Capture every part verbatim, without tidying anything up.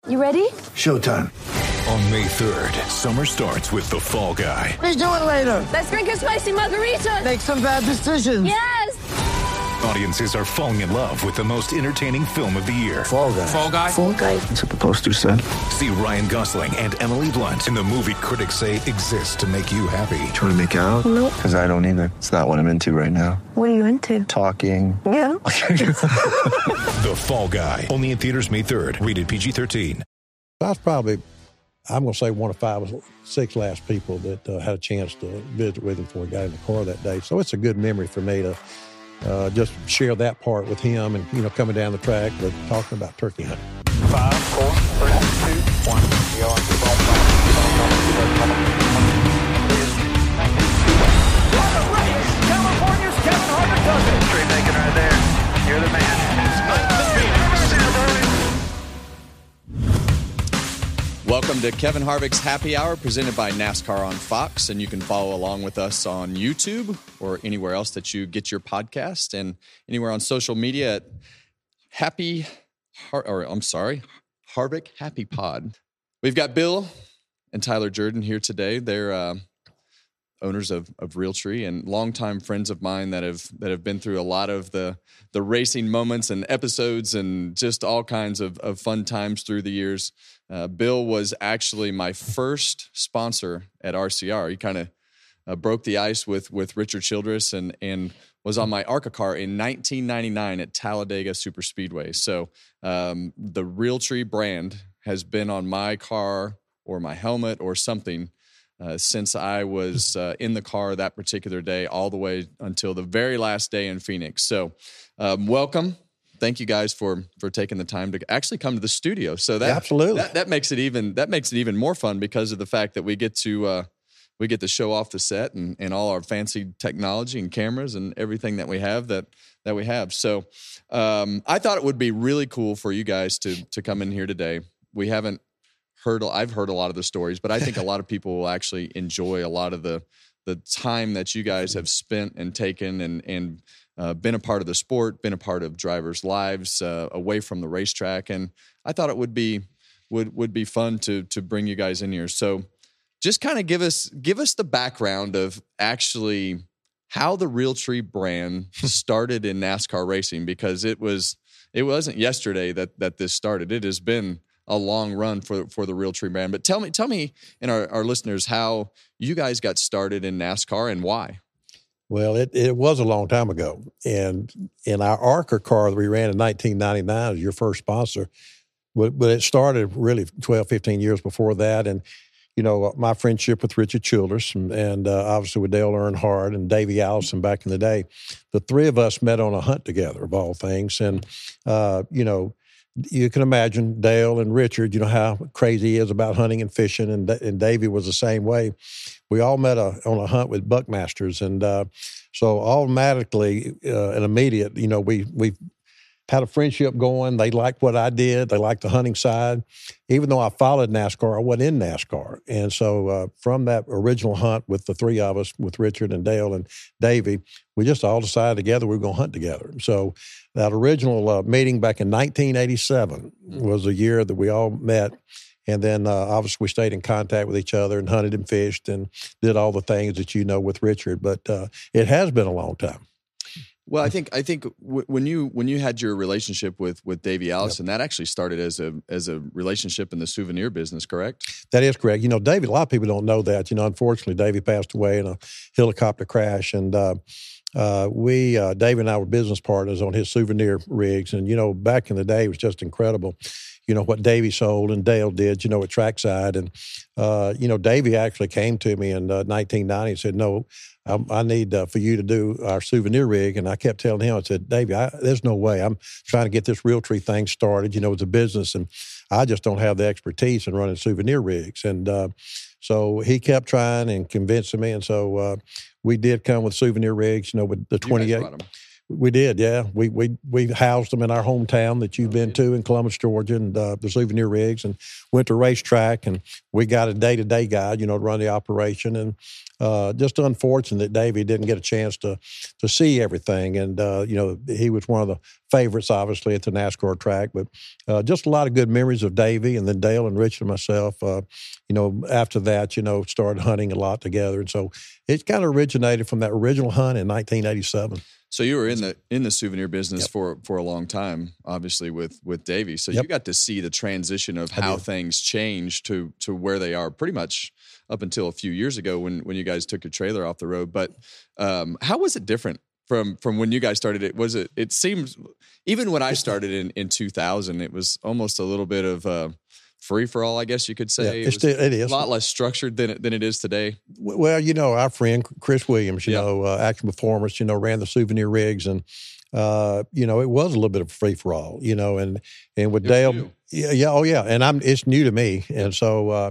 You ready? Showtime. On May third, summer starts with The Fall Guy. Let's do it later. Let's drink a spicy margarita. Make some bad decisions. Yes. Audiences are falling in love with the most entertaining film of the year. Fall Guy. Fall Guy? Fall Guy. That's what the poster said. See Ryan Gosling and Emily Blunt in the movie critics say exists to make you happy. Trying to make it out? Nope. Because I don't either. It's not what I'm into right now. What are you into? Talking. Yeah. The Fall Guy. Only in theaters May third. Rated P G thirteen. I was probably, I'm going to say one of five or six last people that uh, had a chance to visit with him before he got in the car that day. So it's a good memory for me to uh, just share that part with him and, you know, coming down the track, but talking about turkey hunting. Five, four, three, two, one. You're on the ball. What a race! California's Kevin Harvick does it. Straight naked right there. You're the man. Welcome to Kevin Harvick's Happy Hour, presented by NASCAR on Fox, and you can follow along with us on YouTube or anywhere else that you get your podcast, and anywhere on social media at Happy, or I'm sorry, Harvick Happy Pod. We've got Bill and Tyler Jordan here today. They're uh, owners of of Realtree and longtime friends of mine that have that have been through a lot of the the racing moments and episodes and just all kinds of, of fun times through the years. Uh, Bill was actually my first sponsor at R C R. He kind of uh, broke the ice with with Richard Childress and and was on my ARCA car in nineteen ninety-nine at Talladega Superspeedway. So um, the Realtree brand has been on my car or my helmet or something uh, since I was uh, in the car that particular day, all the way until the very last day in Phoenix. So um, welcome. Thank you guys for for taking the time to actually come to the studio. So that Absolutely. that, that makes it even that makes it even more fun because of the fact that we get to uh, we get to show off the set and, and all our fancy technology and cameras and everything that we have that that we have. So um, I thought it would be really cool for you guys to to come in here today. We haven't heard I've heard a lot of the stories, but I think a lot of people will actually enjoy a lot of the the time that you guys have spent and taken and and. Uh, been a part of the sport, been a part of drivers' lives uh, away from the racetrack, and I thought it would be would would be fun to to bring you guys in here. So, just kind of give us give us the background of actually how the Realtree brand started in NASCAR racing, because it was it wasn't yesterday that that this started. It has been a long run for for the Realtree brand. But tell me tell me and our, our listeners how you guys got started in NASCAR and why. Well, it, it was a long time ago. And in our ARCA car that we ran in nineteen ninety-nine, as your first sponsor, but, but it started really twelve, fifteen years before that. And, you know, my friendship with Richard Childress and, and uh, obviously with Dale Earnhardt and Davey Allison back in the day, the three of us met on a hunt together, of all things. And, uh, you know, you can imagine Dale and Richard, you know, how crazy he is about hunting and fishing, and and Davey was the same way. We all met a, on a hunt with Buckmasters, and uh, so automatically uh, and immediate, you know, we we had a friendship going. They liked what I did. They liked the hunting side. Even though I followed NASCAR, I wasn't in NASCAR. And so uh, from that original hunt with the three of us, with Richard and Dale and Davey, we just all decided together we were going to hunt together. So that original uh, meeting back in nineteen eighty-seven was a year that we all met. And then, uh, obviously, we stayed in contact with each other and hunted and fished and did all the things that you know with Richard. But uh, it has been a long time. Well, I think I think w- when you when you had your relationship with with Davey Allison, yep. that actually started as a as a relationship in the souvenir business, correct? That is correct. You know, Davey, a lot of people don't know that. You know, unfortunately, Davey passed away in a helicopter crash, and uh, uh, we, uh, Davey and I were business partners on his souvenir rigs. And, you know, back in the day, it was just incredible. You know, what Davey sold and Dale did, you know, at trackside. And, uh, you know, Davey actually came to me in uh, nineteen ninety and said, no, I, I need uh, for you to do our souvenir rig. And I kept telling him, I said, Davey, I, there's no way. I'm trying to get this Realtree thing started. You know, it's a business, and I just don't have the expertise in running souvenir rigs. And uh, so he kept trying and convincing me. And so uh, we did come with souvenir rigs, you know, with the twenty-eight. We did, yeah. We we we housed them in our hometown that you've been to in Columbus, Georgia, and uh, the Souvenir Rigs, and went to racetrack, and we got a day-to-day guy, you know, to run the operation, and uh, just unfortunate that Davey didn't get a chance to to see everything, and uh, you know, he was one of the favorites, obviously, at the NASCAR track, but uh, just a lot of good memories of Davey, and then Dale and Richard and myself, uh, you know, after that, you know, started hunting a lot together, and so it kind of originated from that original hunt in nineteen eighty-seven. So you were in the in the souvenir business Yep. for for a long time, obviously with with Davey. So Yep. you got to see the transition of I how did. things changed to to where they are, pretty much up until a few years ago when when you guys took your trailer off the road. But um, how was it different from from when you guys started it? Was it? It seems even when I started in in two thousand, it was almost a little bit of uh, free for all, I guess you could say. Yeah, it, it's was still- it is. a lot less structured than it, than it is today. Well, you know, our friend Chris Williams, you Yeah. know, uh, Action Performance, you know, ran the Souvenir Rigs, and uh, you know, it was a little bit of a free for all, you know, and and with It was Dale, new. yeah, yeah, oh yeah, and I'm it's new to me, and so uh,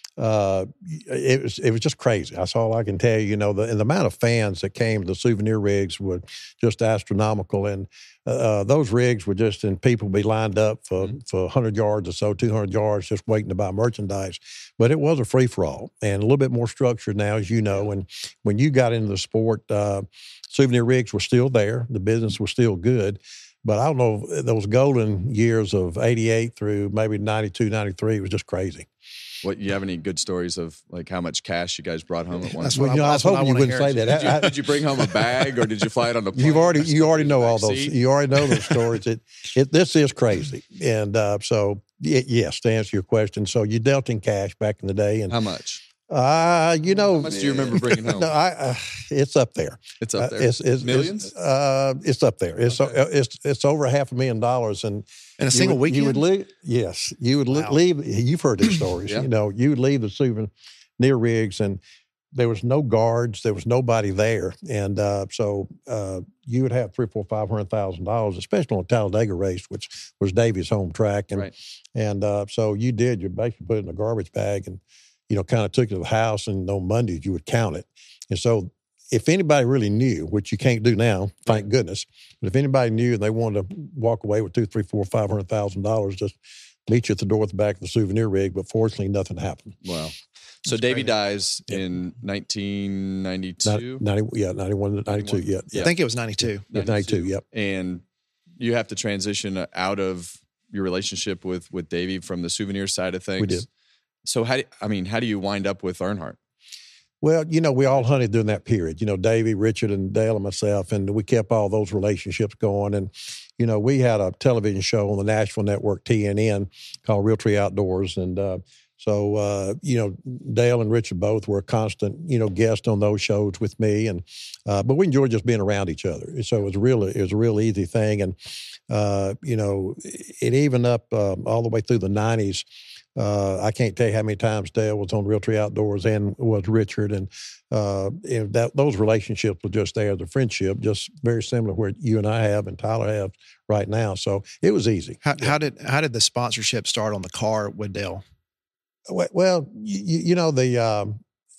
uh, it was it was just crazy. That's all I can tell you. You know, the and the amount of fans that came to the Souvenir Rigs were just astronomical, and uh, those rigs were just, and people would be lined up for Mm-hmm. for one hundred yards or so, two hundred yards, just waiting to buy merchandise. But it was a free for all, and a little bit more structured now, as you know. And when you got into the sport, uh, Souvenir Rigs were still there. The business was still good. But I don't know, those golden years of eighty-eight through maybe ninety-two, ninety-three was just crazy. What you have any good stories of like how much cash you guys brought home at once? That's Well, what you know, I, I that's was what I hoping you want to wouldn't hear. say that. Did you, I- did you bring home a bag or did you fly it on the plane? You've already Stuff you already in the know all back those. seat? You already know those stories. It, it this is crazy, and uh, so y- yes, to answer your question, so you dealt in cash back in the day, and How much? uh, you know, How much do you remember bringing home? No, I, uh, it's up there. It's up Uh, there. it's, it's, Millions? It's, uh, it's up there. It's uh, it's it's over half a million dollars, and In a you single would, weekend? You would leave. Yes, you would li- Wow. leave. You've heard these stories. Yeah. You know, you would leave the Souvenir Rigs, and there was no guards. There was nobody there, and uh, so uh, you would have three, four, five hundred thousand dollars, especially on a Talladega race, which was Davy's home track, and Right. and uh, so you did. You basically put it in a garbage bag, and you know, kind of took it to the house, and on Mondays you would count it, and so. If anybody really knew, which you can't do now, thank goodness, but if anybody knew and they wanted to walk away with two, three, four, five hundred thousand dollars, just meet you at the door at the back of the Souvenir Rig. But fortunately, nothing happened. Wow. So Davey dies in nineteen ninety-two. ninety, yeah, ninety-one, ninety-two, yeah, I think it was ninety-two. yeah, ninety-two, yep. And you have to transition out of your relationship with with Davey from the souvenir side of things. We did. So how do, I mean, how do you wind up with Earnhardt? Well, you know, we all hunted during that period. You know, Davey, Richard, and Dale, and myself, and we kept all those relationships going. And you know, we had a television show on the Nashville network, T N N, called Realtree Outdoors, and uh, so uh, you know, Dale and Richard both were a constant, you know, guest on those shows with me, and uh, but we enjoyed just being around each other. So it was really, it was a real easy thing, and uh, you know, it even up uh, all the way through the nineties. Uh, I can't tell you how many times Dale was on Realtree Outdoors and was Richard, and uh, and that those relationships were just there. The friendship, just very similar where you and I have and Tyler have right now. So it was easy. How, how did how did the sponsorship start on the car with Dale? Well, well you, you know, the um,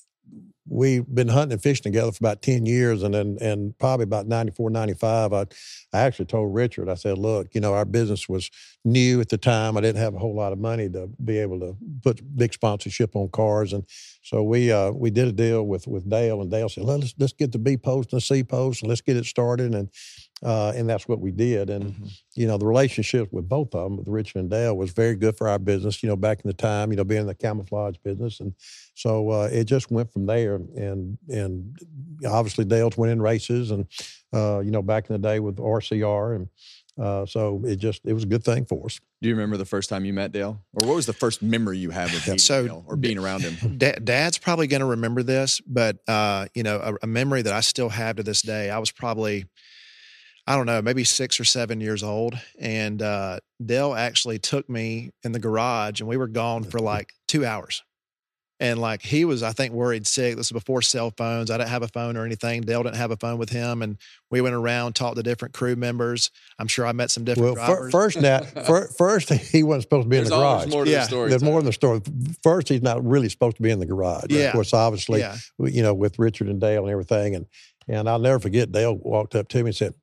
we've been hunting and fishing together for about ten years, and then and probably about ninety-four, ninety-five, I, I actually told Richard, I said, look, you know, our business was new at the time. I didn't have a whole lot of money to be able to put big sponsorship on cars, and so we uh, we did a deal with with Dale, and Dale said, let's let's get the B post and the C post, and let's get it started, and uh, and that's what we did. And Mm-hmm. you know, the relationship with both of them, with Richard and Dale, was very good for our business. You know, back in the time, you know, being in the camouflage business, and so uh, it just went from there. And and obviously Dale's winning races, and uh, you know, back in the day with R C R, and uh, so it just it was a good thing for us. Do you remember the first time you met Dale, or what was the first memory you had with meeting So- Dale or being around him? Da- Dad's probably going to remember this, but uh, you know, a, a memory that I still have to this day. I was probably, I don't know, maybe six or seven years old, and uh, Dale actually took me in the garage, and we were gone for like two hours. And like he was, I think, worried sick. This was before cell phones. I didn't have a phone or anything. Dale didn't have a phone with him, and we went around, talked to different crew members. I'm sure I met some different Well, fir- drivers. first that fir- first he wasn't supposed to be in There's the always garage. more to Yeah, the story. There's Tom. more in the story. First, he's not really supposed to be in the garage. Yeah. Of course, obviously, Yeah. you know, with Richard and Dale and everything. And and I'll never forget, Dale walked up to me and said,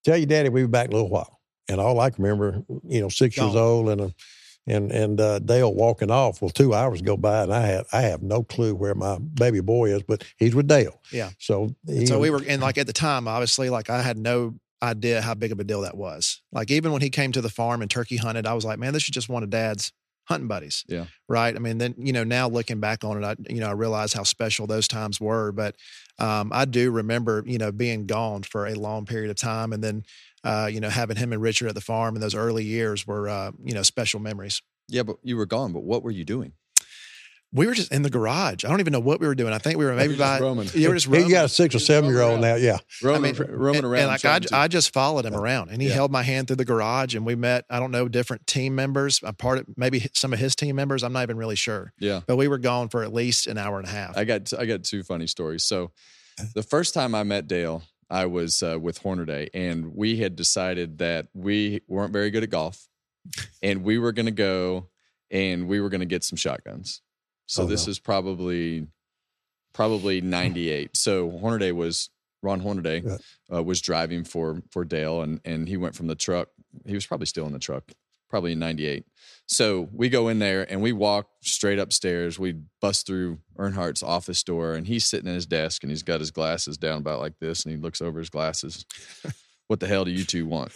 tell your daddy we were back a little while. And all I can remember, you know, six Gone. years old and a, and and uh, Dale walking off. Well, two hours go by, and I have I have no clue where my baby boy is, but he's with Dale. Yeah. So he, So we were, and like at the time, obviously, like I had no idea how big of a deal that was. Like even when he came to the farm and turkey hunted, I was like, man, this is just one of Dad's hunting buddies. Yeah. Right. I mean, then, you know, now looking back on it, I, you know, I realize how special those times were, but um, I do remember, you know, being gone for a long period of time. And then, uh, you know, having him and Richard at the farm in those early years were, uh, you know, special memories. Yeah, but you were gone. But what were you doing? We were just in the garage. I don't even know what we were doing. I think we were maybe You're just by, roaming. you were just roaming. He got a six or seven year old now. Yeah. Roaming, I mean, roaming and, around. and like I, trying to- I just followed him around, and he Yeah. held my hand through the garage, and we met. I don't know, different team members. A part of maybe some of his team members. I'm not even really sure. yeah. But we were gone for at least an hour and a half. I got I got two funny stories. So the first time I met Dale, I was uh, with Hornaday, and we had decided that we weren't very good at golf, and we were going to go and we were going to get some shotguns. So Oh, this no. is probably probably ninety-eight. So Hornaday was Ron Hornaday uh, was driving for for Dale, and and he went from the truck. He was probably still in the truck, probably in ninety-eight. So we go in there and we walk straight upstairs. We bust through Earnhardt's office door, and he's sitting at his desk, and he's got his glasses down about like this, and he looks over his glasses. What the hell do you two want?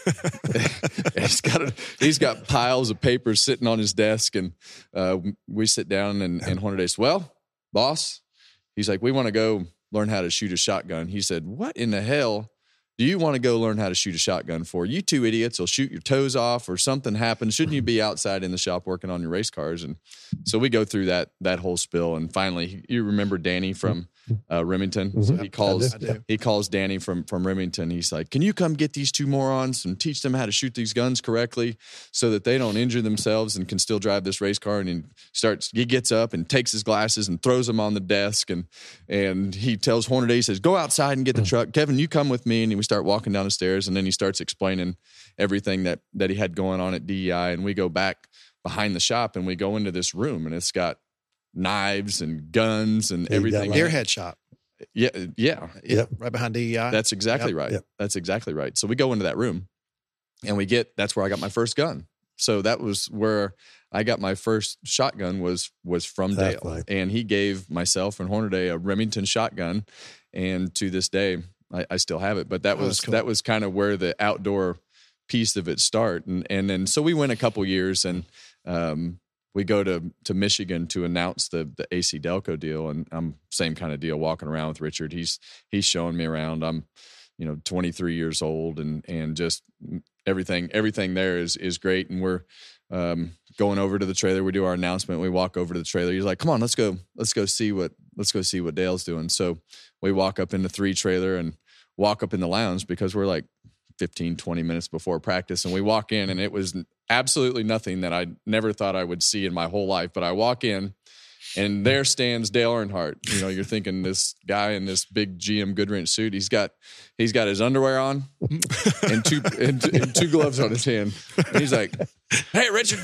he's got a, he's got piles of papers sitting on his desk, and uh, we sit down, and, and Hornaday says, "Well, boss," he's like, "we want to go learn how to shoot a shotgun." He said, "What in the hell do you want to go learn how to shoot a shotgun for? You two idiots will shoot your toes off or something happens. Shouldn't you be outside in the shop working on your race cars?" And so we go through that that whole spill, and finally, you remember Danny from uh, Remington? Mm-hmm. So he calls I do. he calls Danny from from Remington. He's like, "Can you come get these two morons and teach them how to shoot these guns correctly so that they don't injure themselves and can still drive this race car?" And he starts. He gets up and takes his glasses and throws them on the desk, and and he tells Hornaday, he says, "Go outside and get the truck. Kevin, you come with me." And we start walking down the stairs, and then he starts explaining everything that that he had going on at D E I. And we go back behind the shop, and we go into this room, and it's got knives and guns and Yeah, you got everything. like- Airhead shop. Yeah, yeah, Yep. Right behind D E I. that's exactly Yep. right. Yep. That's exactly right. So we go into that room, and we get. That's where I got my first gun. So that was where I got my first shotgun. Was was from That's Dale, right. and he gave myself and Hornaday a Remington shotgun, and to this day I, I still have it. But that Oh, was that's cool. that was kind of where the outdoor piece of it start, and and then so we went a couple years, and um, we go to to Michigan to announce the the A C Delco deal, and I'm same kind of deal walking around with Richard. He's he's showing me around. I'm you know twenty-three years old, and and just everything everything there is is great, and we're um, going over to the trailer. We do our announcement. We walk over to the trailer. He's like, "Come on, let's go. Let's go see what let's go see what Dale's doing." So we walk up in the three trailer and walk up in the lounge because we're like fifteen, twenty minutes before practice. And we walk in, and it was absolutely nothing that I never thought I would see in my whole life. But I walk in, and there stands Dale Earnhardt. You know, you're thinking this guy in this big G M Goodwrench suit. He's got he's got his underwear on and two and, and two gloves on his hand. And he's like, "Hey, Richard,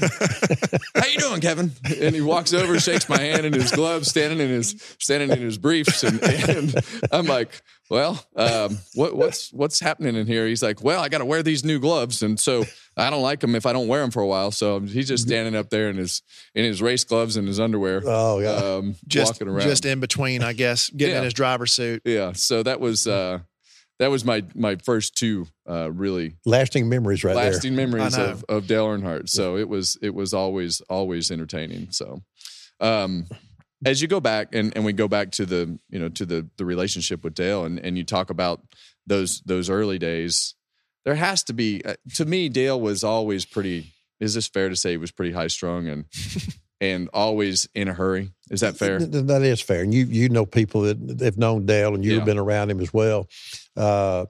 how you doing, Kevin?" And he walks over, shakes my hand in his gloves, standing in his standing in his briefs, and, and I'm like, "Well, um, what, what's what's happening in here?" He's like, "Well, I got to wear these new gloves, and so I don't like them if I don't wear them for a while." So he's just standing up there in his in his race gloves and his underwear, Oh, yeah. um, just, walking around. just in between, I guess, getting Yeah. in his driver's suit. yeah, so that was uh, that was my my first two uh, really Lasting memories right lasting memories I know. of, of Dale Earnhardt. So it was it was always always entertaining. So um, as you go back and, and we go back to the you know to the the relationship with Dale, and, and you talk about those those early days, there has to be uh, to me Dale was always pretty. Is this fair to say he was pretty high strung and and always in a hurry? Is that fair? there. Th- That is fair. And you you know people that have known Dale, and you've Yeah. been around him as well. Uh,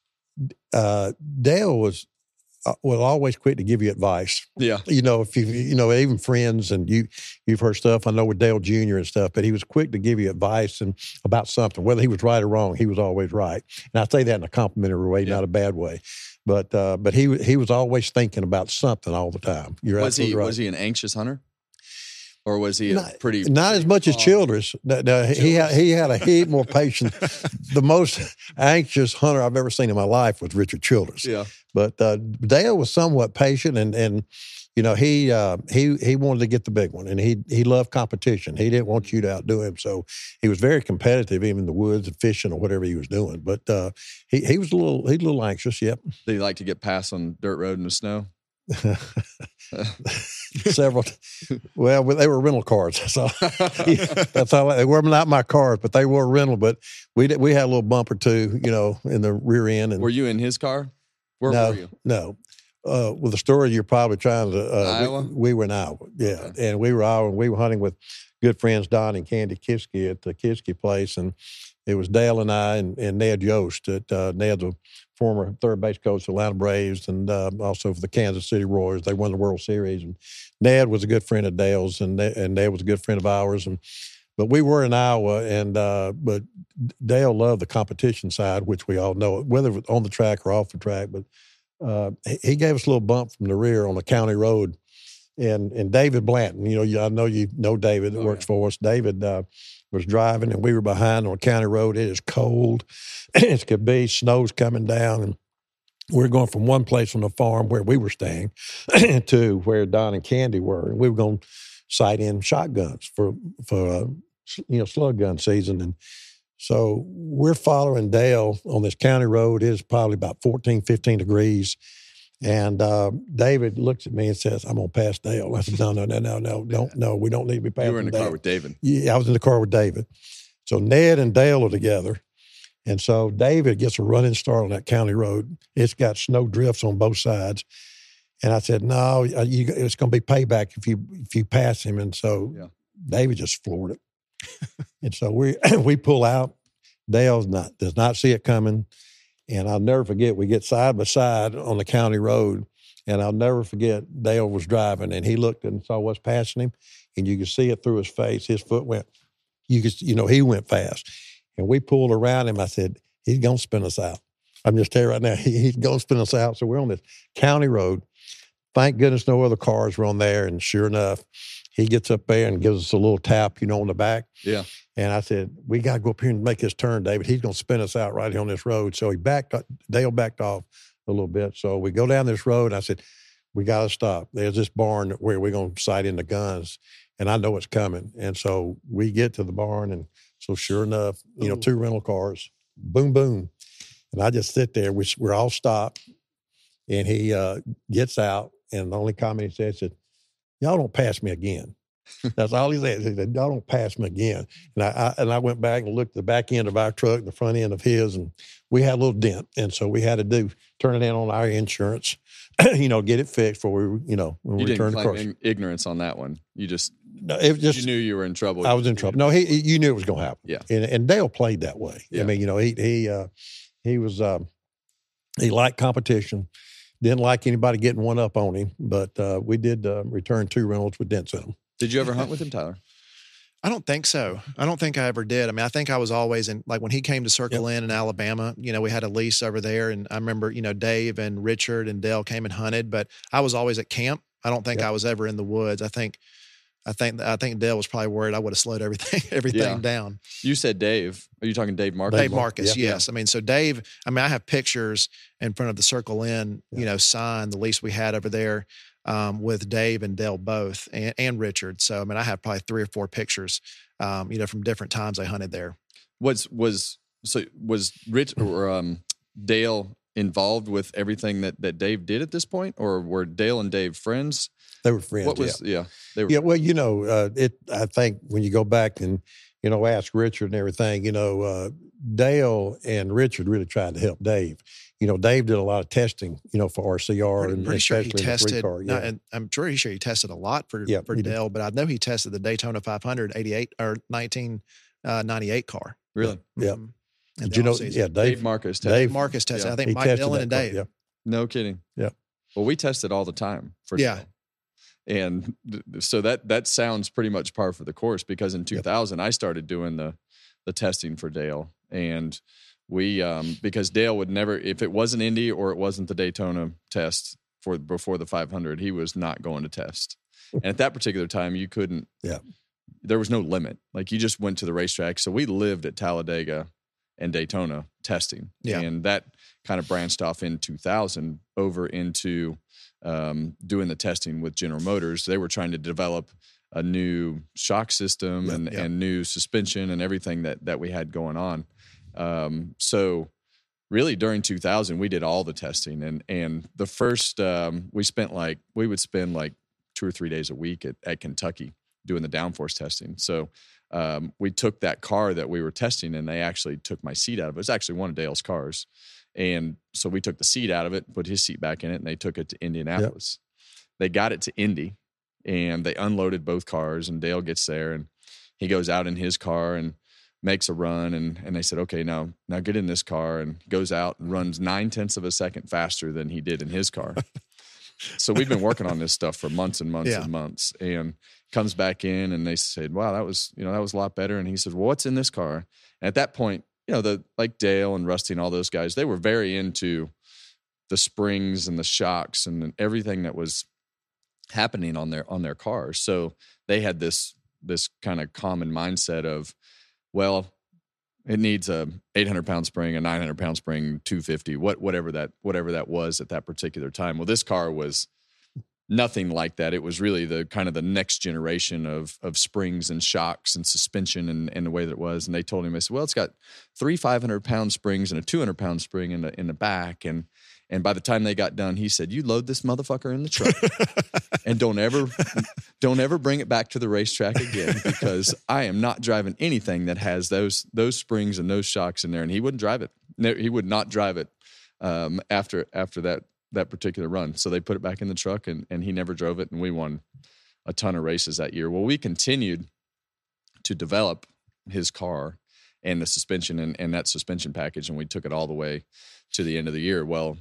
uh, Dale was uh, was always quick to give you advice. Yeah. You know, if you you know even friends, and you you've heard stuff. I know with Dale Junior and stuff, but he was quick to give you advice and about something, whether he was right or wrong. He was always right, and I say that in a complimentary way, Yeah. not a bad way. But uh, but he he was always thinking about something all the time. You're Was he absolutely right. was he an anxious hunter? Or was he a Not, pretty not as much as Childress. No, no, he had he had a heap more patience. The most anxious hunter I've ever seen in my life was Richard Childress. Yeah, but uh, Dale was somewhat patient, and and you know he uh, he he wanted to get the big one, and he he loved competition. He didn't want you to outdo him, so he was very competitive, even in the woods and fishing or whatever he was doing. But uh, he he was a little he was a little anxious. Yep. Did he like to get past on dirt road in the snow? Several. Well, they were rental cars. So that's all. They were not my cars, but they were rental. But we did, we had a little bumper too, you know, in the rear end. And were you in his car? Where no, were you? No. Uh, with the story you're probably trying to. Uh, Iowa. We, we were in Iowa, yeah, Okay. and we were Iowa. And we were hunting with good friends Don and Candy Kiske at the Kiske place, and it was Dale and I and, and Ned Yost. At uh, Ned's a former third base coach of the Atlanta Braves and uh, also for the Kansas City Royals. They won the World Series. And Ned was a good friend of Dale's, and Ned, and Ned was a good friend of ours. And but we were in Iowa, and uh, but Dale loved the competition side, which we all know, whether it was on the track or off the track. But uh, he gave us a little bump from the rear on the county road. And and David Blanton, you know, you, I know you know David that Oh, works yeah. for us. David uh, was driving, and we were behind on a county road. It is cold as could be. Snow's coming down, and we're going from one place on the farm where we were staying to where Don and Candy were, and we were going to sight in shotguns for for uh, you know slug gun season. And so we're following Dale on this county road. It is probably about fourteen, fifteen degrees. And uh, David looks at me and says, "I'm gonna pass Dale." I said, "No, no, no, no, no, don't, no. We don't need to be passing." You were in the Dale. car with David. Yeah, I was in the car with David. So Ned and Dale are together, and so David gets a running start on that county road. It's got snow drifts on both sides, and I said, "No, you, it's going to be payback if you if you pass him." And so Yeah. David just floored it, and so we we pull out. Dale not does not see it coming. And I'll never forget, we get side by side on the county road, and I'll never forget, Dale was driving, and he looked and saw what's passing him, and you could see it through his face. His foot went, you could, you know, he went fast. And we pulled around him. I said, he's going to spin us out. I'm just telling you right now, he, he's going to spin us out. So we're on this county road. Thank goodness no other cars were on there, and sure enough, he gets up there and gives us a little tap, you know, on the back. Yeah. And I said, we got to go up here and make this turn, David. He's going to spin us out right here on this road. So he backed, Dale backed off a little bit. So we go down this road, and I said, we got to stop. There's this barn where we're going to sight in the guns, and I know it's coming. And so we get to the barn, and so sure enough, you know, two rental cars, boom, boom. And I just sit there. We, we're all stopped, and he uh, gets out, and the only comment he said, said, "Y'all don't pass me again." That's all he said. He said, "Y'all don't pass me again." And I, I and I went back and looked at the back end of our truck and the front end of his, and we had a little dent. And so we had to do turn it in on our insurance, you know, get it fixed before we, you know, when You we didn't returned claim across. ig- ignorance on that one. You just, No, it was just you knew you were in trouble. I was in trouble. No, he, he you knew it was going to happen. Yeah. And and Dale played that way. Yeah. I mean, you know, he he uh, he was um, he liked competition. Didn't like anybody getting one up on him, but uh, we did uh, return two rentals with dents in them. Did you ever hunt with him, Tyler? I don't think so. I don't think I ever did. I mean, I think I was always in, like when he came to Circle Inn in Alabama, you know, we had a lease over there. And I remember, you know, Dave and Richard and Dale came and hunted, but I was always at camp. I don't think Yep. I was ever in the woods. I think, I think, I think Dale was probably worried I would have slowed everything, everything Yeah. down. You said Dave. Are you talking Dave Marcus? Dave Mar- Marcus, yeah. yes. I mean, so Dave, I mean, I have pictures in front of the Circle Inn, you know, sign, the lease we had over there um, with Dave and Dale both and, and Richard. So, I mean, I have probably three or four pictures, um, you know, from different times I hunted there. Was was so was Rich or um, Dale involved with everything that, that Dave did at this point, or were Dale and Dave friends? They were friends. What was yeah. yeah? They were Yeah, well, you know, uh, it. I think when you go back and you know ask Richard and everything, you know, uh, Dale and Richard really tried to help Dave. You know, Dave did a lot of testing, you know, for R C R Pretty, and pretty sure he especially in the three tested, car. no, Yeah. and I'm pretty sure he tested a lot for, Yeah, for he did. Dale, but I know he tested the Daytona five hundred eighty-eight or nineteen ninety-eight car. really Yeah. Mhm. In Did the you know? offseason. Yeah, Dave, Dave. Marcus. Dave- Tested. Marcus tested. Yeah. I think he Mike tested Dillon that and car, Dave. Yeah. No kidding. Yeah. Well, we tested all the time for Yeah. Dale. And th- so that that sounds pretty much par for the course, because in two thousand I started doing the the testing for Dale, and we um, because Dale would never, if it wasn't Indy or it wasn't the Daytona test for before the five hundred, he was not going to test. And at that particular time, you couldn't. Yeah. There was no limit. Like you just went to the racetrack. So we lived at Talladega and Daytona testing. Yeah. And that kind of branched off in two thousand over into um, doing the testing with General Motors. They were trying to develop a new shock system Yeah, and, yeah. and new suspension and everything that, that we had going on. Um, so really during two thousand, we did all the testing. And, and the first, um, we spent like, we would spend like two or three days a week at, at Kentucky doing the downforce testing. So um, we took that car that we were testing and they actually took my seat out of it. It was actually one of Dale's cars. And so we took the seat out of it, put his seat back in it, and they took it to Indianapolis. Yep. They got it to Indy and they unloaded both cars, and Dale gets there and he goes out in his car and makes a run. And, and they said, okay, now, now get in this car, and goes out and runs nine tenths of a second faster than he did in his car. So we've been working on this stuff for months and months Yeah. and months, and comes back in and they said, wow, that was, you know, that was a lot better. And he said, well, what's in this car? And at that point, you know, the, like Dale and Rusty and all those guys, they were very into the springs and the shocks and everything that was happening on their, on their cars. So they had this, this kind of common mindset of, well, it needs a eight hundred pound spring, a nine hundred pound spring, two fifty, what, whatever that, whatever that was at that particular time. Well, this car was nothing like that. It was really the kind of the next generation of, of springs and shocks and suspension and, and the way that it was. And they told him, I said, well, it's got three five hundred pound springs and a two hundred pound spring in the, in the back. And, and by the time they got done, he said, you load this motherfucker in the truck and don't ever, don't ever bring it back to the racetrack again, because I am not driving anything that has those, those springs and those shocks in there. And he wouldn't drive it. No, he would not drive it um, after, after that, that particular run. So they put it back in the truck, and, and he never drove it. And we won a ton of races that year. Well, we continued to develop his car and the suspension and, and that suspension package. And we took it all the way to the end of the year. Well,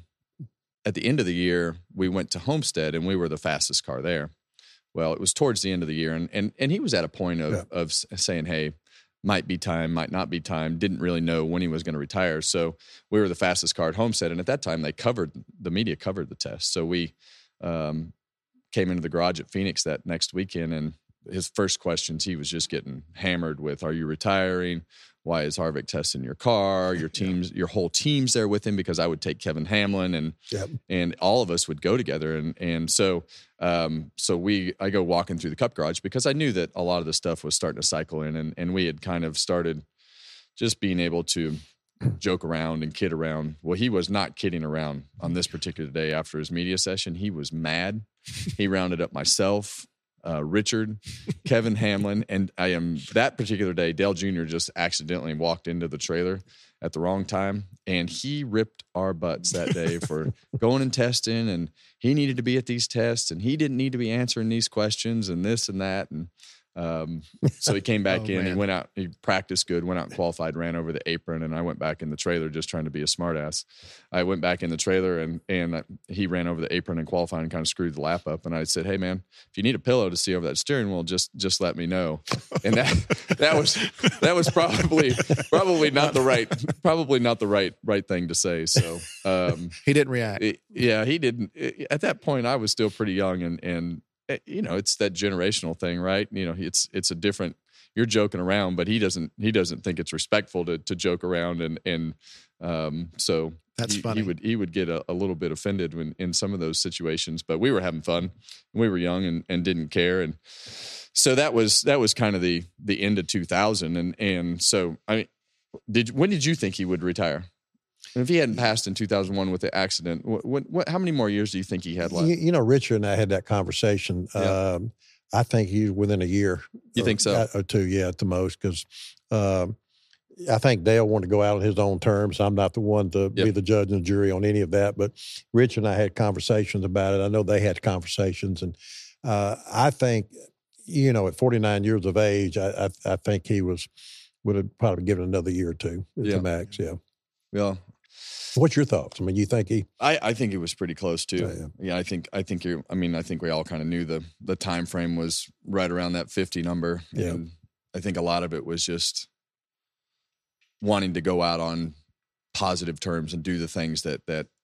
at the end of the year, we went to Homestead and we were the fastest car there. Well, it was towards the end of the year. And, and, and he was at a point of, yeah. of saying, hey, might be time, might not be time, didn't really know when he was going to retire. So we were the fastest car at Homestead. And at that time, they covered, the media covered the test. So we um, came into the garage at Phoenix that next weekend, and his first questions, he was just getting hammered with, are you retiring? Why is Harvick testing your car? Your team's, your whole team's there with him, because I would take Kevin Hamlin and, yep. and all of us would go together. And, and so, um, so we, I go walking through the Cup garage because I knew that a lot of the stuff was starting to cycle in, and, and we had kind of started just being able to joke around and kid around. Well, he was not kidding around on this particular day after his media session. He was mad. He rounded up myself, Uh, Richard, Kevin Hamlin, and I am that particular day, Dale Junior just accidentally walked into the trailer at the wrong time, and he ripped our butts that day for going and testing, and he needed to be at these tests, and he didn't need to be answering these questions and this and that. And um, so he came back oh, in, man. he went out, he practiced good, went out and qualified, ran over the apron, and I went back in the trailer just trying to be a smartass. I went back in the trailer, and and he ran over the apron and qualified and kind of screwed the lap up. And I said, hey man, if you need a pillow to see over that steering wheel, just just let me know. And that that was that was probably probably not the right probably not the right right thing to say. So um, he didn't react. It, yeah, he didn't. It, at that point, I was still pretty young, and and. You know, it's that generational thing, right? You know, it's it's a different. You're joking around, but he doesn't. He doesn't think it's respectful to to joke around, and and um, so that's he, funny. He would he would get a, a little bit offended when in some of those situations. But we were having fun. We were young and, and didn't care, and so that was that was kind of the the end of two thousand. And and so I mean, did when did you think he would retire? And if he hadn't passed in two thousand one with the accident, what, what, what, how many more years do you think he had left? You, you know, Richard and I had that conversation. Yeah. Um, I think he's within a year. You or, think so? Or two, yeah, at the most, because um, I think Dale wanted to go out on his own terms. I'm not the one to Yep. be the judge and the jury on any of that. But Rich and I had conversations about it. I know they had conversations. And uh, I think, you know, at forty-nine years of age, I, I, I think he was would have probably given another year or two at Yeah. the max, yeah. Well, What's your thoughts? I mean, you think he? I, I think it was pretty close too. Yeah, yeah. Yeah, I think I think you. I mean, I think we all kind of knew the the time frame was right around that fifty number. Yeah. And I think a lot of it was just wanting to go out on positive terms and do the things that that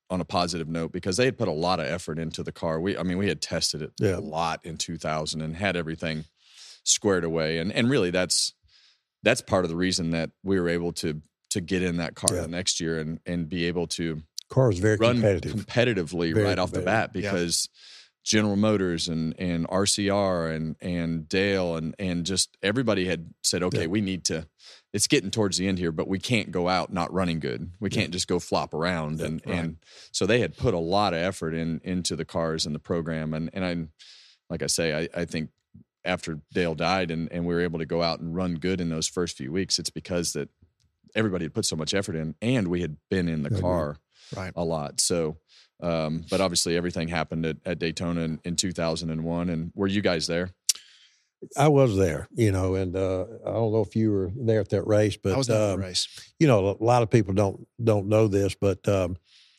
on a positive note because they had put a lot of effort into the car. We, I mean, we had tested it Yeah. a lot in two thousand and had everything squared away. And and really that's that's part of the reason that we were able to to get in that car Yeah. the next year and and be able to Car is very run competitive. competitively Very right off the bat Yeah. because General Motors and and R C R and and Dale and and just everybody had said, okay, Yeah. we need to. It's getting towards the end here, but we can't go out not running good. We can't just go flop around, and right. and so they had put a lot of effort in into the cars and the program, and and I, like I say, I, I think after Dale died and and we were able to go out and run good in those first few weeks, it's because that everybody had put so much effort in, and we had been in the I agree. car Right. a lot. So, um, but obviously everything happened at, at Daytona in, in two thousand one. And were you guys there? I was there, you know, and uh, I don't know if you were there at that race, but I was not um, in the race. you know, a lot of people don't don't know this, but um,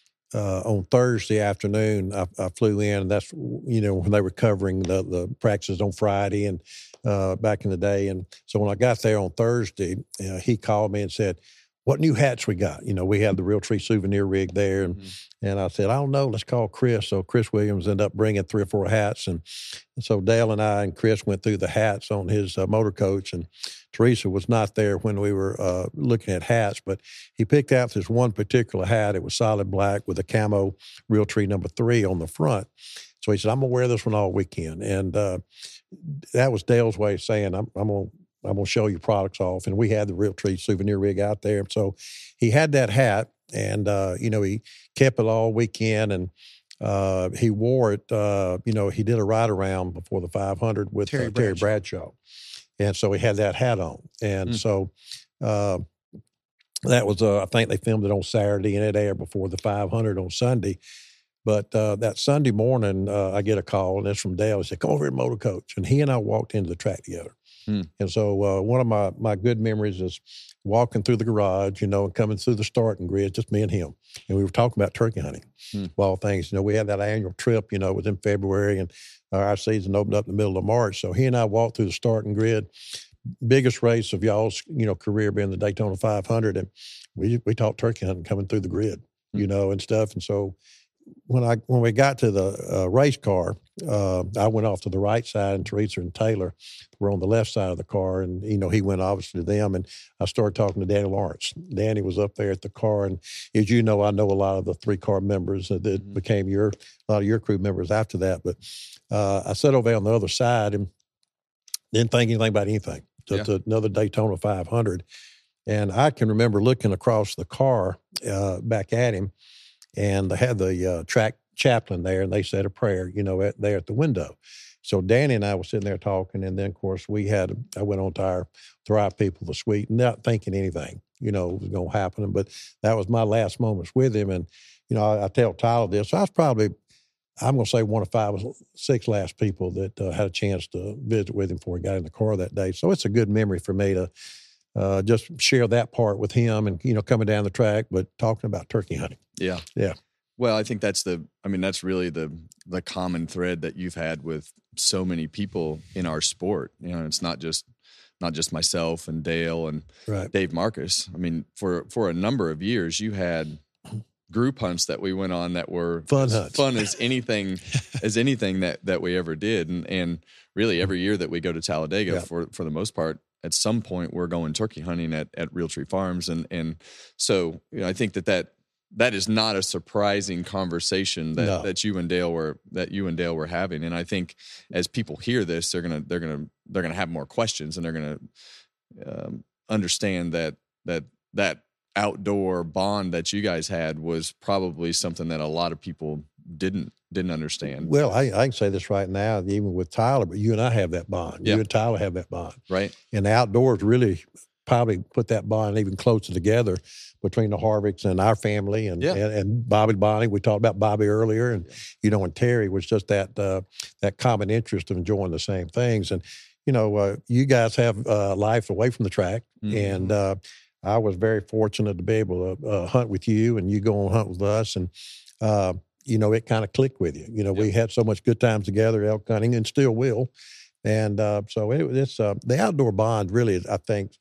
uh, on Thursday afternoon, I, I flew in, and that's you know when they were covering the the practices on Friday and uh, back in the day, and so when I got there on Thursday, uh, he called me and said, "What new hats we got?" You know, we had the Realtree souvenir rig there, and Mm-hmm. and I said, "I don't know. Let's call Chris." So Chris Williams ended up bringing three or four hats, and, and so Dale and I and Chris went through the hats on his uh, motor coach, and Teresa was not there when we were uh, looking at hats, but he picked out this one particular hat. It was solid black with a camo Realtree number three on the front. So he said, "I'm gonna wear this one all weekend," and uh, that was Dale's way of saying, "I'm, I'm gonna." I'm going to show you products off. And we had the Realtree souvenir rig out there. So he had that hat, and, uh, you know, he kept it all weekend, and uh, he wore it. Uh, you know, he did a ride around before the five hundred with Terry uh, Terry Bradshaw. Bradshaw. And so he had that hat on. And Mm. so uh, that was, uh, I think they filmed it on Saturday, and it aired before the five hundred on Sunday. But uh, that Sunday morning, uh, I get a call, and it's from Dale. He said, "Come over here, motor coach." And he and I walked into the track together. Hmm. And so uh, one of my, my good memories is walking through the garage, you know, and coming through the starting grid, just me and him. And we were talking about turkey hunting, Hmm. of all things. You know, we had that annual trip, you know, it was in February, and our season opened up in the middle of March. So he and I walked through the starting grid, biggest race of y'all's, you know, career being the Daytona five hundred. And we we talked turkey hunting coming through the grid, you know, and stuff. And so when I when we got to the uh, race car, uh, I went off to the right side, and Teresa and Taylor were on the left side of the car, and you know he went obviously to them, and I started talking to Danny Lawrence. Danny was up there at the car, and as you know, I know a lot of the three car members that Mm-hmm. became your a lot of your crew members after that. But uh, I sat over there on the other side and didn't think anything about anything. Just Yeah. another Daytona five hundred, and I can remember looking across the car uh, back at him. And they had the uh, track chaplain there, and they said a prayer, you know, at, there at the window. So Danny and I were sitting there talking, and then, of course, we had, I went on to our Thrive People, the suite, not thinking anything, you know, was going to happen. But that was my last moments with him. And, you know, I, I tell Tyler this. I was probably, I'm going to say one of five or six last people that uh, had a chance to visit with him before he got in the car that day. So it's a good memory for me to uh, just share that part with him and, you know, coming down the track, but talking about turkey hunting. Yeah. Yeah. Well, I think that's the, I mean, that's really the, the common thread that you've had with so many people in our sport. You know, it's not just, not just myself and Dale and Right. Dave Marcus. I mean, for, for a number of years, you had group hunts that we went on that were Fun as hunts. fun as anything, as anything that, that we ever did. And, and really every year that we go to Talladega, Yeah. for, for the most part, at some point we're going turkey hunting at, at Realtree Farms. And, and so, you know, I think that that, that is not a surprising conversation that, No. that you and Dale were, that you and Dale were having. And I think as people hear this, they're going to, they're going to, they're going to have more questions, and they're going to um, understand that, that, that outdoor bond that you guys had was probably something that a lot of people didn't, didn't understand. Well, I, I can say this right now, even with Tyler, but you and I have that bond. Yeah. You and Tyler have that bond. Right. And the outdoors really probably put that bond even closer together between the Harvicks and our family and, Yeah. and, and Bobby Bonnie. We talked about Bobby earlier, and, you know, and Terry was just that uh, that common interest of enjoying the same things. And, you know, uh, you guys have uh, life away from the track. Mhm. And uh, I was very fortunate to be able to uh, hunt with you, and you go on hunt with us. And, uh, you know, it kind of clicked with you. You know, we had so much good times together elk hunting, and still will. And uh, so it, it's uh, the outdoor bond really, I think,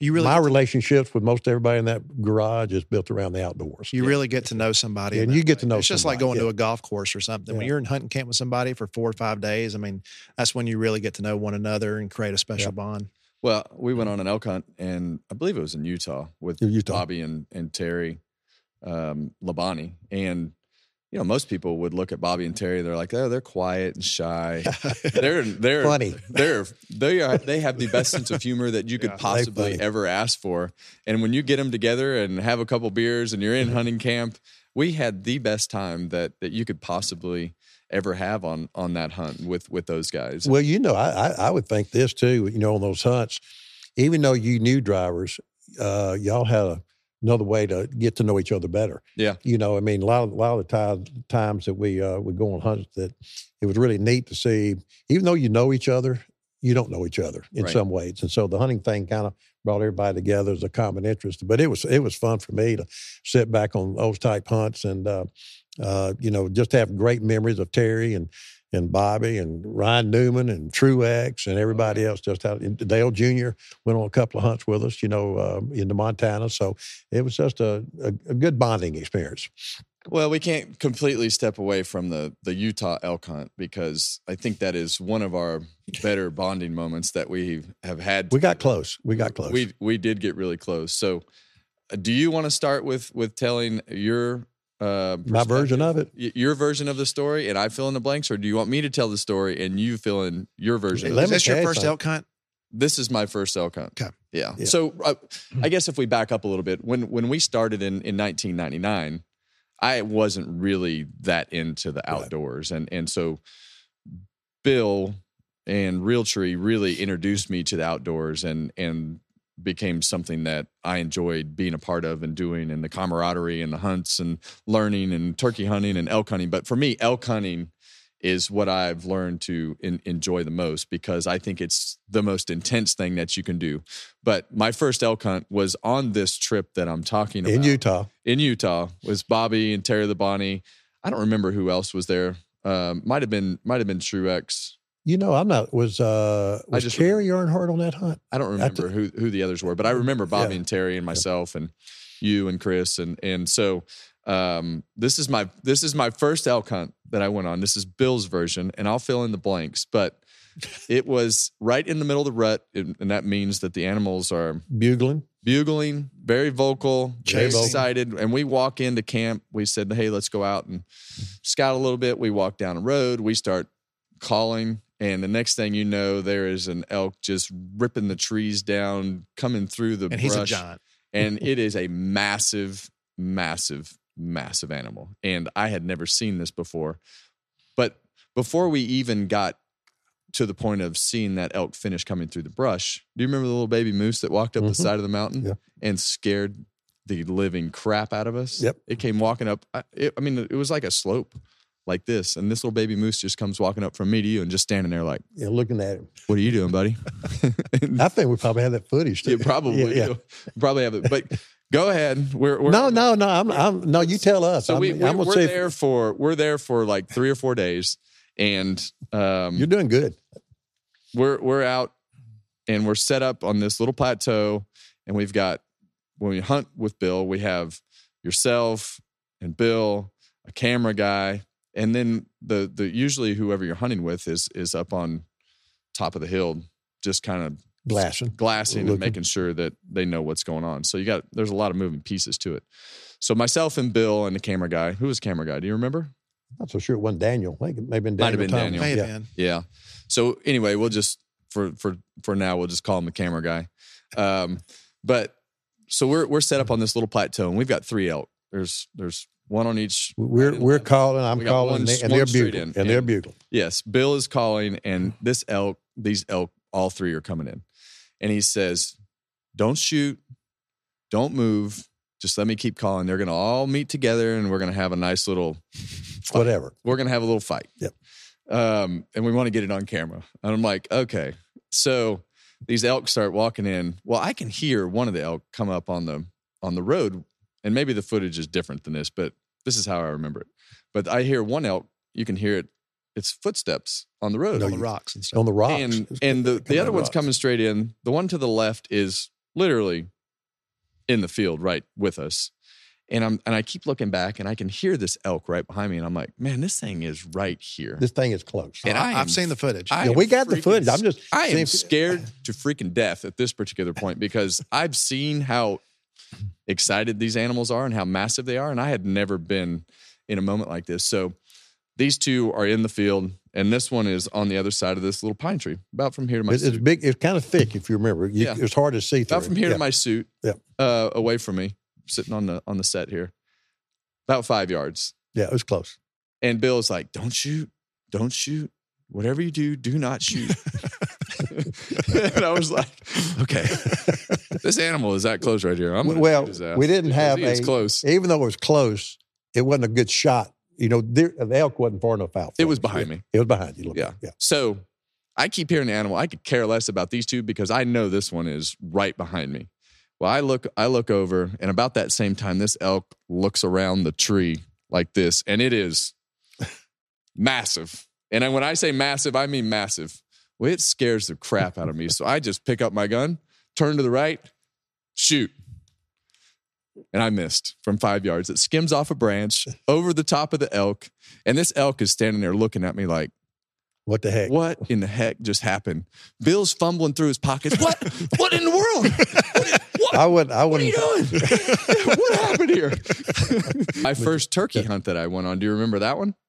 You really my get to- relationships with most everybody in that garage is built around the outdoors. You really get to know somebody. Yeah, in and that you get way. to know It's just like somebody, going to yeah. a golf course or something. When Yeah. you're in hunting camp with somebody for four or five days, I mean, that's when you really get to know one another and create a special Yeah. bond. Well, we went on an elk hunt, and I believe it was in Utah with In Utah. Bobby and, and Terry um, Labonte. And, you know, most people would look at Bobby and Terry. They're like, oh, they're quiet and shy. they're they're Funny. They're they are they have the best sense of humor that you could Yeah, they possibly funny. ever ask for. And when you get them together and have a couple beers and you're in hunting camp, we had the best time that that you could possibly ever have on on that hunt with with those guys. Well, you know, I, I, I would think this too, you know, on those hunts, even though you knew drivers, uh, y'all had a, another way to get to know each other better. Yeah. You know, I mean, a lot of, a lot of the times, times that we uh, would go on hunts that it was really neat to see, even though you know each other, you don't know each other in Right. some ways. And so the hunting thing kind of brought everybody together as a common interest. But it was it was fun for me to sit back on those type hunts and, uh, uh, you know, just have great memories of Terry and and Bobby and Ryan Newman and Truex and everybody else. Just out, and Dale Junior went on a couple of hunts with us, you know, uh, into Montana. So it was just a, a, a good bonding experience. Well, we can't completely step away from the the Utah elk hunt because I think that is one of our better bonding moments that we have had. We got close. We got close. We we did get really close. So, uh, do you want to start with with telling your uh, My version of it. y- your version of the story, and I fill in the blanks, or do you want me to tell the story and you fill in your version? Let of me Is this it? your tell you first something. elk hunt? This is my first elk hunt. Okay. Yeah. Yeah. So uh, I guess if we back up a little bit, when when we started in in nineteen ninety-nine, I wasn't really that into the outdoors, and and so Bill and Realtree really introduced me to the outdoors, and and became something that I enjoyed being a part of and doing, and the camaraderie and the hunts and learning and turkey hunting and elk hunting. But for me, elk hunting is what I've learned to in, enjoy the most because I think it's the most intense thing that you can do. But my first elk hunt was on this trip that I'm talking about. In Utah. In Utah was Bobby and Terry Labonte. I don't remember who else was there. Um, might have been might have been Truex. You know, I'm not, was, uh, was just Terry Earnhardt on that hunt? I don't That's remember who who the others were, but I remember Bobby Yeah. and Terry and myself and you and Chris and and so um, this is my this is my first elk hunt that I went on. This is Bill's version, and I'll fill in the blanks. But it was right in the middle of the rut, and and that means that the animals are Bugling. bugling, very vocal, very Chasing. excited. And we walk into camp. We said, hey, let's go out and scout a little bit. We walk down a road. We start calling. And the next thing you know, there is an elk just ripping the trees down, coming through the And brush. he's a giant. And it is a massive, massive, massive animal. And I had never seen this before. But before we even got to the point of seeing that elk finish coming through the brush, do you remember the little baby moose that walked up the Mhm. side of the mountain Yeah. and scared the living crap out of us? Yep. It came walking up. I, it, I mean, it was like a slope like this. And this little baby moose just comes walking up from me to you and just standing there like, Yeah, looking at him. what are you doing, buddy? I think we probably have that footage too. You probably Yeah, yeah. do. Probably have it. But go ahead. We're, we're No, no, no. I'm, I'm, no, you tell us. So I'm, we, I'm we, gonna we're say if- there for we're there for like three or four days, and um, you're doing good. we're we're out and we're set up on this little plateau, and we've got when we hunt with Bill, we have yourself and Bill, a camera guy, and then the the usually whoever you're hunting with is is up on top of the hill, just kind of Glassing. glassing and Looking. making sure that they know what's going on. So you got there's a lot of moving pieces to it. So myself and Bill and the camera guy, who was the camera guy? Do you remember? Not so sure it wasn't Daniel. I think it may have been Might have Daniel. been Thomas. Daniel. May have Yeah. been. Yeah. So anyway, we'll just for for for now we'll just call him the camera guy. Um, but so we're we're set up on this little plateau, and we've got three elk. There's there's one on each. We're we're calling. I'm We got calling, one- and, they, and one they're straight bugling. in. And they're And- bugling. Yes, Bill is calling, and this elk, these elk, all three are coming in, and he says, "Don't shoot, don't move. Just let me keep calling. They're going to all meet together, and we're going to have a nice little fight. Whatever. We're going to have a little fight." Yep. Um, and we want to get it on camera. And I'm like, okay. So these elk start walking in. Well, I can hear one of the elk come up on the on the road, and maybe the footage is different than this, but this is how I remember it. But I hear one elk. You can hear it. It's footsteps on the road. On the rocks and stuff. On the rocks. And It's and the, coming the down other one's rocks. coming straight in. The one to the left is literally in the field right with us. And I'm and I keep looking back, and I can hear this elk right behind me, and I'm like, man, this thing is right here. This thing is close. And I I've am- seen the footage. I Yeah, am we got the freaking- footage. I'm just I am seeing- scared to freaking death at this particular point because I've seen how excited these animals are and how massive they are, and I had never been in a moment like this. So these two are in the field, and this one is on the other side of this little pine tree, about from here to my It's, it's suit. big. It's kind of thick, if you remember. You, Yeah. It's hard to see through. About from here yeah. to my suit, Yeah. uh, away from me, sitting on the on the set here, about five yards. Yeah, it was close. And Bill's like, "Don't shoot, don't shoot. Whatever you do, do not shoot." And I was like, "Okay, this animal is that close right here. I'm gonna Well, shoot his ass we didn't because have he is a- close. Even though it was close, it wasn't a good shot. You know, there, the elk wasn't far enough out. It for was us. behind Yeah. me. It was behind you. a little Yeah. bit. Yeah. So I keep hearing the animal. I could care less about these two because I know this one is right behind me. Well, I look, I look over, and about that same time, this elk looks around the tree like this, and it is massive. And when I say massive, I mean massive. Well, it scares the crap out of me. So I just pick up my gun, turn to the right, shoot. And I missed from five yards. It skims off a branch over the top of the elk. And this elk is standing there looking at me like, What the heck? what in the heck just happened? Bill's fumbling through his pockets. What? What in the world? What? what? I wouldn't. I What are wouldn't. you doing? What happened here? My first turkey hunt that I went on. Do you remember that one?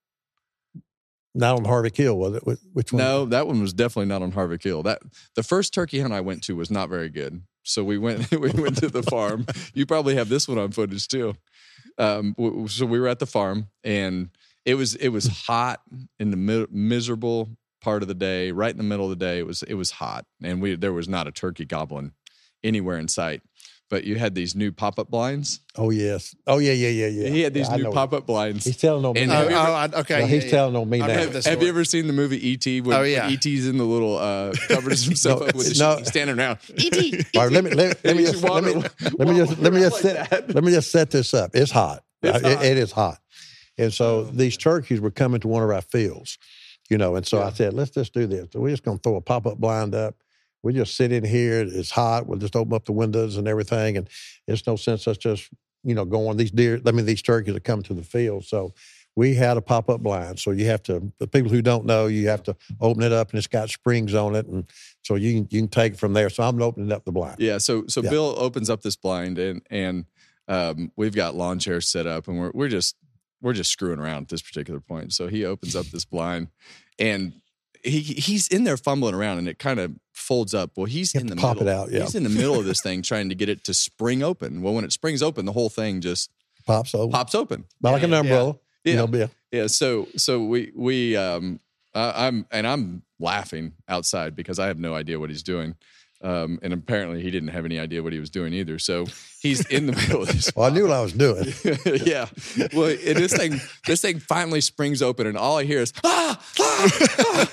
Not on Harvick Hill, was it? Wh- Which one? No, that one was definitely not on Harvick Hill. That the first turkey hunt I went to was not very good. So we went we went to the farm. You probably have this one on footage too. Um, w- so we were at the farm, and it was it was hot in the mi- miserable part of the day. Right in the middle of the day, it was it was hot, and we there was not a turkey gobbling anywhere in sight. But you had these new pop up blinds. Oh yes. Oh yeah, yeah, yeah, yeah. He had these Yeah, I new know. pop up blinds. He's telling on me. And now. have Oh, you ever- oh, I- okay. No, he's yeah, telling on me I've now. heard Have, this have you story. ever seen the movie E T when, Oh, yeah. when E T's in the little uh, covers himself No, up with the no. sheet, he's standing around? E T. All right, let me let, let me He's just let me, waddling- let me just let me just waddling around set like let me just set this up. It's hot. It's Uh, it- hot. it is hot, and so these turkeys were coming to one of our fields, you know. And so I Yeah. said, let's just do this. So we're just going to throw a pop up blind up. We just sit in here. It's hot. We'll just open up the windows and everything, and it's no sense us just you know going these deer. I mean these turkeys that come to the field. So we had a pop up blind. So you have to. The people who don't know, you have to open it up, and it's got springs on it, and so you can, you can take it from there. So I'm opening up the blind. Yeah. So so Yeah. Bill opens up this blind, and and um, we've got lawn chairs set up, and we're we're just we're just screwing around at this particular point. So he opens up this blind, and he he's in there fumbling around, and it kind of folds up. Well, he's You have in the to pop middle. it out, yeah. He's in the middle of this thing trying to get it to spring open. Well, when it springs open, the whole thing just Pops over. pops open. Not like an Yeah. umbrella. Yeah. You know, Bill. Yeah, so so we we um I, I'm and I'm laughing outside because I have no idea what he's doing, um, and apparently he didn't have any idea what he was doing either. So he's in the middle of this. Well, I knew what I was doing. Yeah, well, and this thing this thing finally springs open, and all I hear is ah, ah, ah.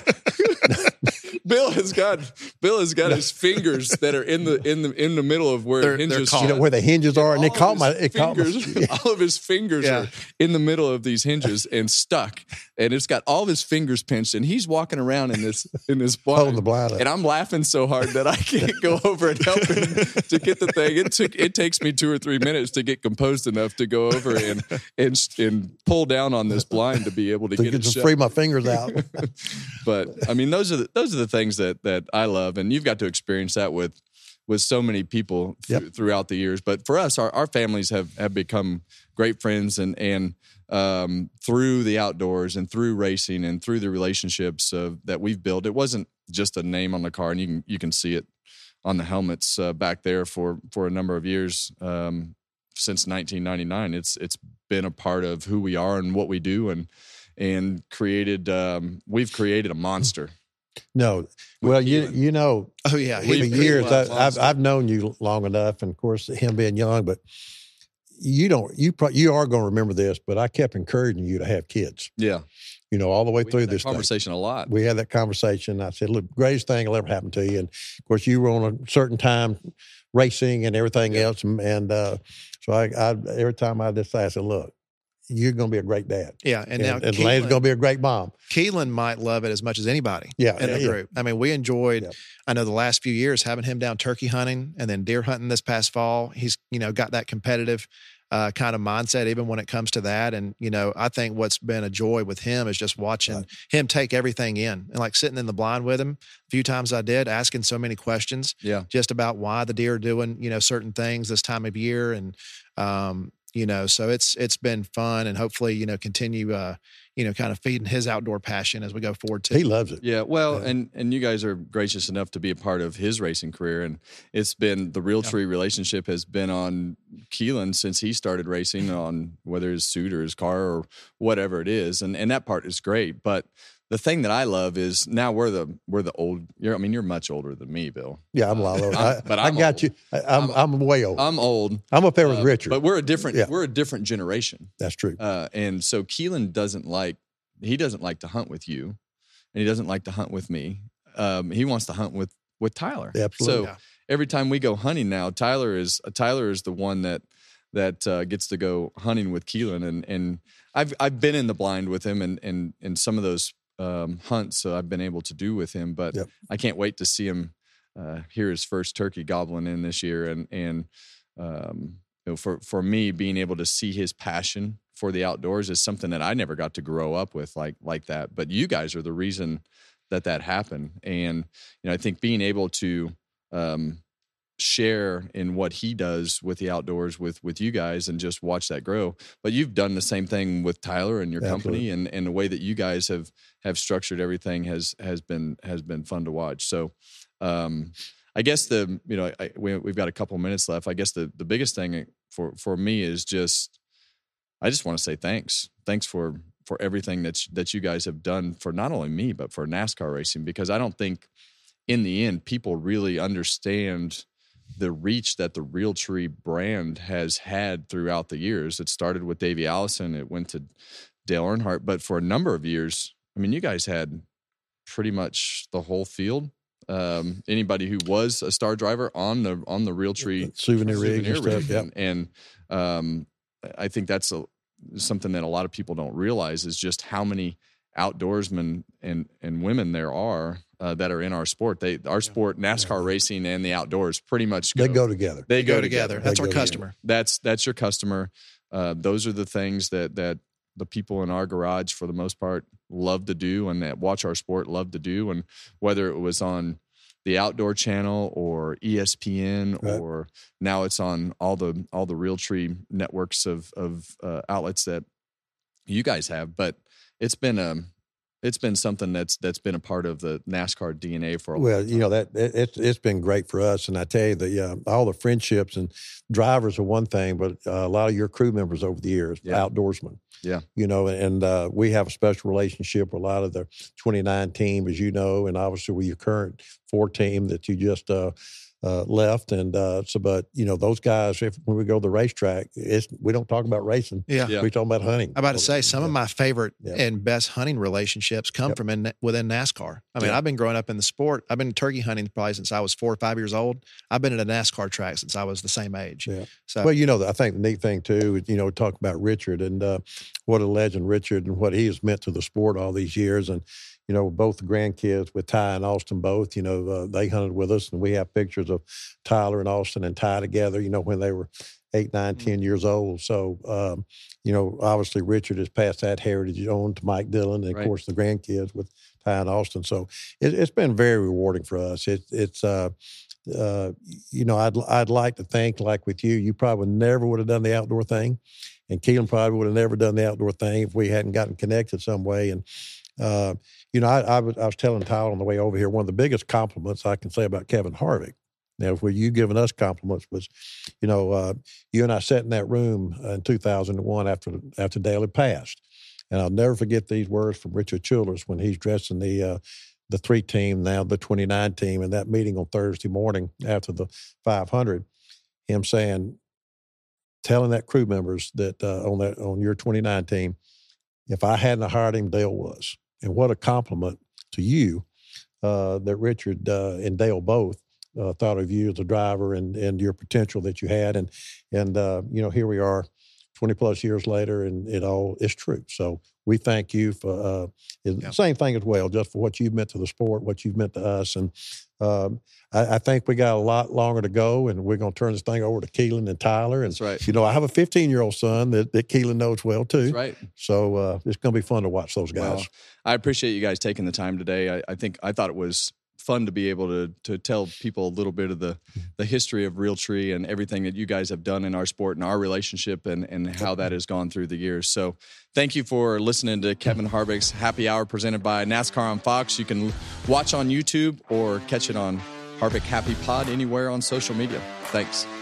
Bill has got Bill has got his fingers that are in the in the in the middle of where They're- it they're hinges. caught. You know where the hinges are, and All it caught of my. his It caught my. fingers, all of his fingers Yeah. are in the middle of these hinges and stuck, and it's got all of his fingers pinched, and he's walking around in this in this blind, Holding the blind up. and I'm laughing so hard that I can't go over and help him to get the thing. It took it takes me two or three minutes to get composed enough to go over and and and pull down on this blind to be able to To get get it to shut. free my fingers out. But I mean, those are the, those are the things that that I love, and you've got to experience that with with so many people th- Yep. throughout the years. But for us, our, our families have have become great friends, and and um, through the outdoors and through racing and through the relationships uh, that we've built, it wasn't just a name on the car, and you can you can see it on the helmets uh, back there for for a number of years. Um, since nineteen ninety-nine, it's it's been a part of who we are and what we do, and and created um, we've created a monster. No, well, you Keelan. you know, Oh yeah, for We've years created a I, I've I've known you long enough, and of course him being young, but you don't you pro- you are going to remember this, but I kept encouraging you to have kids. Yeah, You know, all the way we through had that this thing. conversation a lot. We had that conversation. I said, "Look, greatest thing will ever happen to you." And of course, you were on a certain time racing and everything else, and, and uh, so I, I every time I decided, I said, "Look, you're going to be a great dad. Yeah, and, And, now and Lane's going to be a great mom. Keelan might love it as much as anybody Yeah, in the yeah, group. I mean, we enjoyed, Yeah. I know the last few years, having him down turkey hunting and then deer hunting this past fall. He's, you know, got that competitive uh, kind of mindset, even when it comes to that. And, you know, I think what's been a joy with him is just watching Right. him take everything in and like sitting in the blind with him. A few times I did, asking so many questions Yeah. just about why the deer are doing, you know, certain things this time of year. And, um, you know, so it's, it's been fun and hopefully, you know, continue, uh, you know, kind of feeding his outdoor passion as we go forward too. He loves it. Yeah, well, Yeah. and and you guys are gracious enough to be a part of his racing career, and it's been the Realtree relationship has been on Keelan since he started racing on whether it's suit or his car or whatever it is, and and that part is great. But the thing that I love is now we're the we're the old. You're, I mean, you're much older than me, Bill. Yeah, I'm a lot older. I'm- I, but I I'm got old. you. I, I'm, I'm way old. I'm old, I'm up there with uh, Richard. but we're a different Yeah. we're a different generation. That's true. Uh, and so Keelan doesn't like he doesn't like to hunt with you, and he doesn't like to hunt with me. Um, he wants to hunt with with Tyler. Absolutely. So Yeah. every time we go hunting now, Tyler is uh, Tyler is the one that that uh, gets to go hunting with Keelan, and and I've I've been in the blind with him, and and and some of those um, hunts so I've been able to do with him, but Yep. I can't wait to see him uh, hear his first turkey gobbling in this year, and and um, you know, for for me being able to see his passion for the outdoors is something that I never got to grow up with like like that. But you guys are the reason that that happened, and you know I think being able to um, share in what he does with the outdoors with with you guys and just watch that grow. But you've done the same thing with Tyler and your company, and and the way that you guys have have structured everything has has been has been fun to watch. So. Um, I guess the you know I, we, we've got a couple minutes left. I guess the the biggest thing for for me is just I just want to say thanks. Thanks for for everything that that you guys have done for not only me but for NASCAR racing, because I don't think in the end people really understand the reach that the Realtree brand has had throughout the years. It started with Davey Allison, it went to Dale Earnhardt, but for a number of years, I mean, you guys had pretty much the whole field. Um, anybody who was a star driver on the on the Realtree Souvenir rigs and stuff, rig. yeah. and, and um, I think that's a, something that a lot of people don't realize is just how many outdoorsmen and and women there are uh, that are in our sport. They our sport, NASCAR racing, and the outdoors pretty much go, They go together. They Go go, together. together. That's They our go customer. That's that's your customer. Uh, those are the things that that the people in our garage, for the most part, love to do, and that watch our sport love to do. And whether it was on the Outdoor Channel or E S P N, Right. or now it's on all the all the Realtree networks of of uh, outlets that you guys have, but it's been a it's been something that's that's been a part of the NASCAR D N A for a long Well, time. you know that it, it's it's been great for us, and I tell you that uh, all the friendships and drivers are one thing, but uh, a lot of your crew members over the years, Yeah. outdoorsmen, Yeah. you know, and uh, we have a special relationship with a lot of the twenty-nine team, as you know, and obviously with your current four team that you just uh, uh, left, and uh, so, but you know, those guys, if when we go to the racetrack, it's we don't talk about racing, Yeah. Yeah. we talk about hunting. I'm about to say some of my favorite Yeah. and best hunting relationships come Yep. from in, within NASCAR. I mean, Yeah. I've been growing up in the sport. I've been turkey hunting probably since I was four or five years old. I've been at a NASCAR track since I was the same age. Yeah. So Well, you know, I think the neat thing too is, you know, talk about Richard and uh, what a legend Richard and what he has meant to the sport all these years. And, you know, both the grandkids with Ty and Austin both, you know, uh, they hunted with us, and we have pictures of Tyler and Austin and Ty together, you know, when they were eight, nine, ten years old. So, um, you know, obviously Richard has passed that heritage on to Mike Dillon and, of Right. course, the grandkids with Ty and Austin. So it, it's been very rewarding for us. It, it's, uh, uh, you know, I'd I'd like to think, like with you, you probably never would have done the outdoor thing, and Keelan probably would have never done the outdoor thing if we hadn't gotten connected some way. And uh, you know, I, I was I was telling Tyler on the way over here, one of the biggest compliments I can say about Kevin Harvick. Now, where you giving us compliments was, you know, uh, you and I sat in that room in two thousand one after after Dale had passed, and I'll never forget these words from Richard Childress when he's dressing the. Uh, the three team, now the twenty-nine team, and that meeting on Thursday morning after the five hundred, him saying, telling that crew members that uh, on that on your twenty-nine team, if I hadn't hired him, Dale was. And what a compliment to you uh, that Richard uh, and Dale both uh, thought of you as a driver and and your potential that you had. And, and uh, you know, here we are twenty plus years later, and it all is true. So we thank you for uh, the Yeah. same thing as well, just for what you've meant to the sport, what you've meant to us. And um, I, I think we got a lot longer to go, and we're going to turn this thing over to Keelan and Tyler. And, That's right. You know, I have a fifteen-year-old son that, that Keelan knows well, too. That's right. So uh, it's going to be fun to watch those guys. Well, I appreciate you guys taking the time today. I, I think I thought it was fun to be able to to tell people a little bit of the the history of Realtree and everything that you guys have done in our sport and our relationship and and how that has gone through the years. So thank you for listening to Kevin Harvick's Happy Hour presented by NASCAR on Fox. You can watch on YouTube or catch it on Harvick Happy Pod anywhere on social media. Thanks.